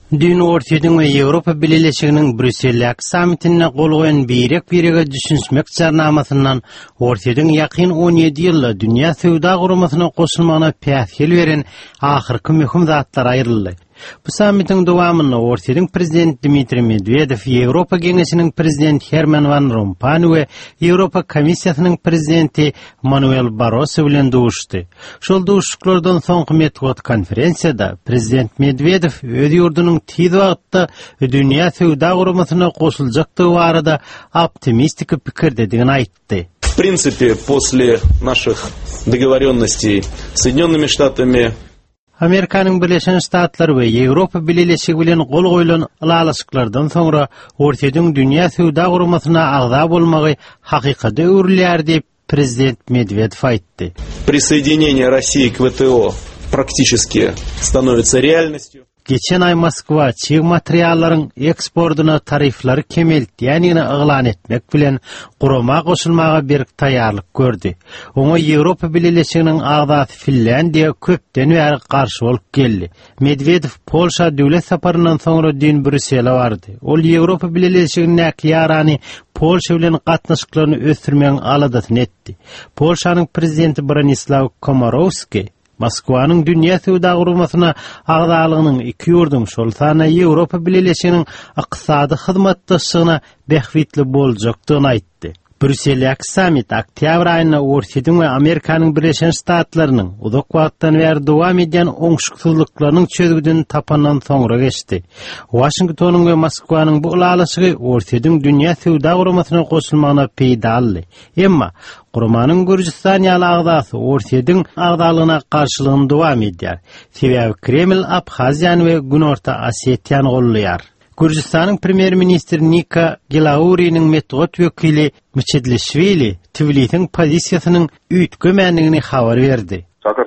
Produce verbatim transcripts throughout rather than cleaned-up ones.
Dün Ortadan ve Avrupa Birleşiginiň Brüssellik sammitine gol goýan birek-birege düşünsmek jarnamasyndan Ortadan ýakyn on ýedi ýylda dünýä söwda guramasyna goşulmagyna pähkel beren ahyrky möhüm zatlar aýryldy. Bu sammitiň dowamyny Ortadan prezident Dmitri Medvedew, Ýewropa Geňeşiniň prezidenti Herman Van Rompuy we Ýewropa Komissiýasynyň prezidenti Manuel Barroso bilen duşdy. Şol duşuklardan soňky metod konferensiýada prezident Medvedew öz ýurdunyň tiz wagtda dünýä söwda guramasyna goşuljakdygy barada optimistik pikirdedigini aýtdy. В принципе, после наших договоренностей с Соединенными Штатами Amerikanyň Birleşen Ştatlary we Ýewropa Birleşigi bilen gol goýulan alalyşyklardan soňra Ortadan dünýä söwda guramasyna agza bolmagy hakykata öwrilýär diýip prezident Medvedew aýtdy. Присоединение России к вэ тэ о практически становится реальностью. Geçen ay Moskwa çiğ materiallaryň eksportuna tarifleri kemeltýänini yglan etmek bilen gurama goşulmaga bir taýýarlyk gördi. Oňa Ýewropa Birleşiginiň agzasy Finlandiýa köpden bäri garşy bolup geldi. Medvedew Polşa döwlet saparyndan soňra dün Brüssele bardy. Ol Ýewropa Birleşiginiň näkliýarany Polşa bilen gatnaşyklaryny ösdürmegiň aladatyny etdi. Polşanyň prezidenti Bronislaw Komorowski Moskwaның dünýä söwda guramasyna agzalygynyň iki ýurdun şol sana Ýewropa Birleşiginiň ykdysady hyzmatdaşlygyna behwitli boljakdygyny aýtdy. Brüssellik sammit oktyabr aýyna Ortadan we Amerikanyň Birleşen Ştatlarynyň uzak wagtdan bäri dowam edýän oňşuksyzlyklarynyň çözgüden tapandan soňra geçdi. Washingtonyň we Moskwanyň bu alalyşygy Ortadan dünýä söwda guramasyna goşulmagyna peýdaldy. Emma Gurmanyň Gürjistan ýaly agzasy Ortadan agzalygyna garşylygyny dowam edýär. Sebäbi Kreml Abhaziýany we Günorta Osetiýany gollaýar. Gürjistanyň premier ministri Nika Gelauriýanyň metod wekili Mchedlishvili Tbilisiň pozisiýasynyň üýtgemenligini habar berdi.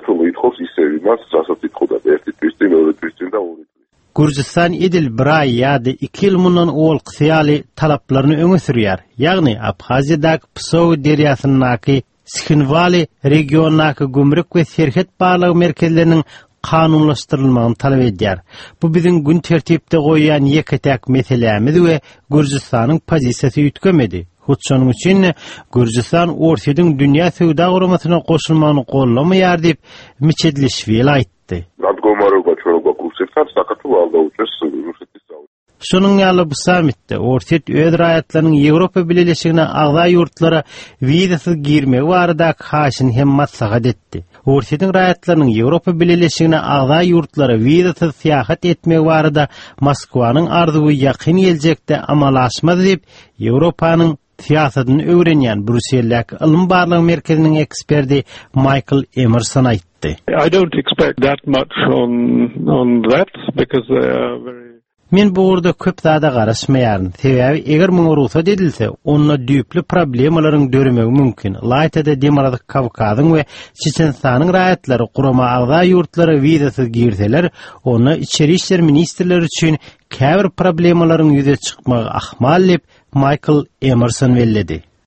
Gürjistan edil bir ay ýa-da iki ýyl mundan ol qysýaly talaplaryny öňe sürýär. Ýagny Abhaziýadaky Psov deriýasynyňky Skhinvali regionunaky gümrük we serhet baýlygy merkezleriniň kanunlaşdyrylmagyny talap edýär. Bu biziň gün tertipde goýan ýeketek meselemiz we Gürjistanyň pozisiýasy üýtgemedi. Şonuň üçin Gürjistan Ortadan dünýä söwda guramasyna goşulmagyny gollamaýar diýip Mchedlishvili aýtdy. Şonuň ýaly bu sammitde Ortat öz raýatlarynyň Ýewropa Birleşigine agza ýurtlara wizasyz girmegi baradaky haşyny hem maslahat etdi. Ortadan raýatlarynyň Ýewropa Birleşigine agza ýurtlara wizasyz syýahat etmegi barada Moskwanyň arzuwy ýakyn geljekde amalaşmaz diýip Ýewropanyň siýasatyny öwrenýän Brüssellik Ilm barlygy merkeziniň eksperti Michael Emerson aýtdy. I don't expect that much on on that because they are very Men bu urda köp zada garaşmaýaryn. Sebäbi eger muňa ruhsat edilse, onda düýpli problemlaryň dörmegi mümkin. Laýtada Demokratik Kawkazyň we Çeçenistanyň raýatlary gurama agza ýurtlara wizasyz girseler, onda içeri işler ministrleri üçin käbir problemlaryň ýüze çykmagy ahmal diýip Michael Emerson belledi.